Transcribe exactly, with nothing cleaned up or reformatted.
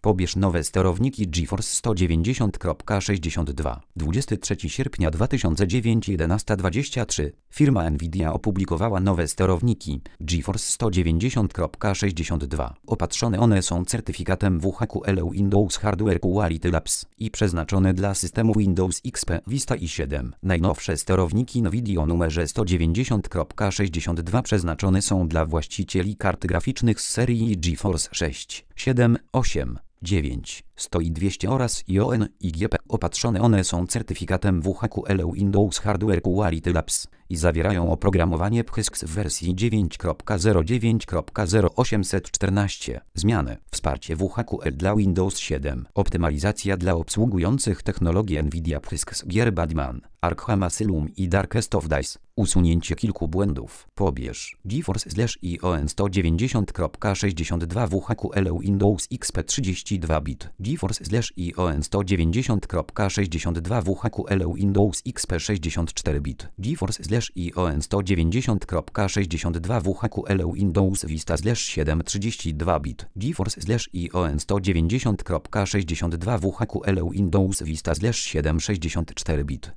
Pobierz nowe sterowniki GeForce sto dziewięćdziesiąt sześćdziesiąt dwa. dwudziestego trzeciego sierpnia dwa tysiące dziewięć jedenaście dwadzieścia trzy. Firma Nvidia opublikowała nowe sterowniki GeForce sto dziewięćdziesiąt sześćdziesiąt dwa. Opatrzone one są certyfikatem W H Q L Windows Hardware Quality Labs i przeznaczone dla systemu Windows X P, Vista i siedem. Najnowsze sterowniki Nvidia o numerze sto dziewięćdziesiąt sześćdziesiąt dwa przeznaczone są dla właścicieli kart graficznych z serii GeForce sześć, siedem, osiem, dziewięć, sto i dwieście oraz I O N i G P. Opatrzone one są certyfikatem W H Q L Windows Hardware Quality Labs i zawierają oprogramowanie P H Y S w wersji dziewięć zero dziewięć zero osiemset czternaście. Zmiany. Wsparcie W H Q L dla Windows siedem. Optymalizacja dla obsługujących technologię Nvidia P H Y S Gear Badman, Arkham Asylum i Darkest of Dice. Usunięcie kilku błędów. Pobierz GeForce I O N sto dziewięćdziesiąt sześćdziesiąt dwa W H Q L Windows X P trzydzieści dwa bit. GeForce I O N sto dziewięćdziesiąt sześćdziesiąt dwa W H Q L Windows X P sześćdziesiąt cztery bit. GeForce I O N sto dziewięćdziesiąt sześćdziesiąt dwa W H Q L Windows Vista siedem trzydzieści dwa bit. GeForce I O N sto dziewięćdziesiąt sześćdziesiąt dwa W H Q L Windows Vista siedem sześćdziesiąt cztery bit.